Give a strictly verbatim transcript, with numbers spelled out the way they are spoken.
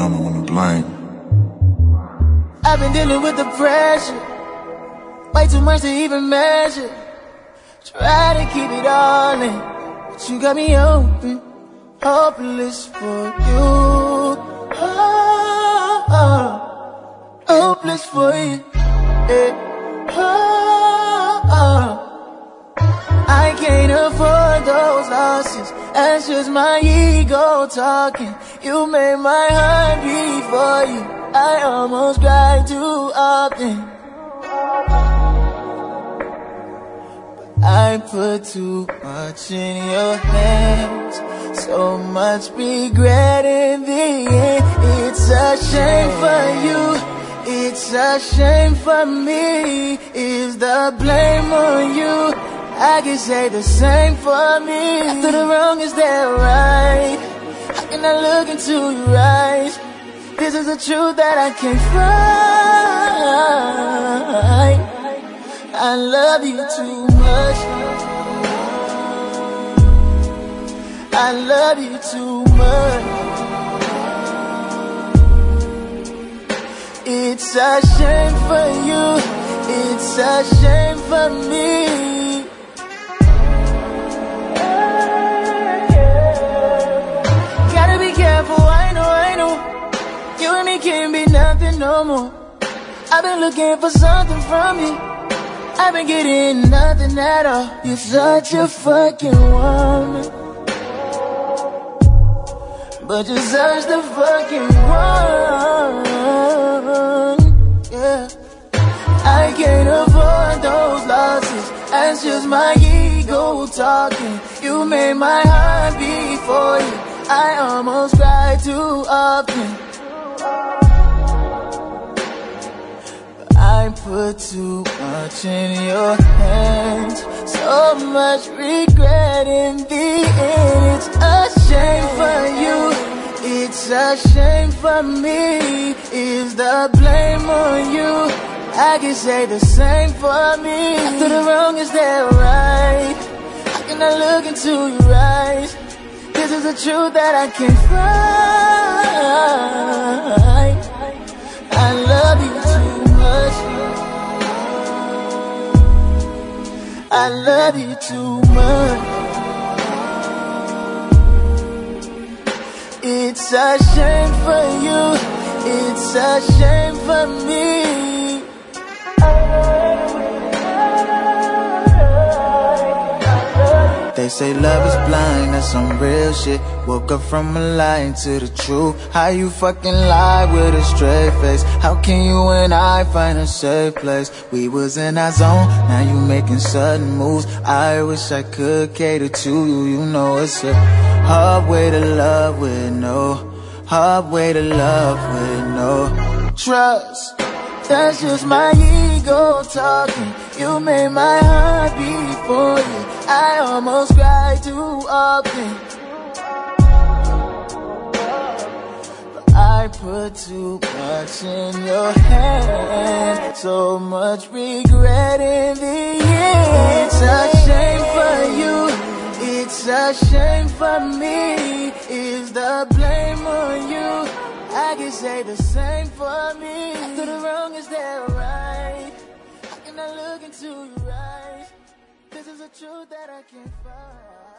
don't know when to blame. I've been dealing with the pressure, way too much to even measure. Try to keep it all in, but you got me open, hopeless for you. Oh, oh, hopeless for you. Yeah. Oh, oh. I can't afford those losses, that's just my ego talking. You made my heart beat for you, I almost cry too often. I put too much in your hands, so much regret in the end. It's a shame for you, it's a shame for me. Is the blame on you? I can say the same for me. After the wrong, is that right? How can I look into your eyes? This is the truth that I can't find. I love you too much, I love you too much. It's a shame for you, it's a shame for me. Gotta be careful, I know, I know. You and me can't be nothing no more. I've been looking for something from you, I've been getting nothing at all. You're such a fucking woman, but you're such the fucking one. Yeah, I can't afford those losses, that's just my ego talking. You made my heart beat for you, I almost cry too often. I put too much in your hands, so much regret in the end. It's a shame for you, it's a shame for me. Is the blame on you? I can say the same for me. After the wrong, is that right? How can I look into your eyes? This is the truth that I can't find. I love you too much, I love you too much. It's a shame for you, it's a shame for me. They say love is blind, that's some real shit. Woke up from a lie to the truth. How you fucking lie with a straight face? How can you and I find a safe place? We was in our zone, now you making sudden moves. I wish I could cater to you. You know it's a hard way to love with no, hard way to love with no trust. That's just my ego talking. You made my heart beat for you, I almost cry too often. But I put too much in your hands, so much regret in the end. It's a shame for you, it's a shame for me. Is the blame on you? I can say the same for me. After the wrong, is that right? How can I look into your eyes? This is a truth that I can't find.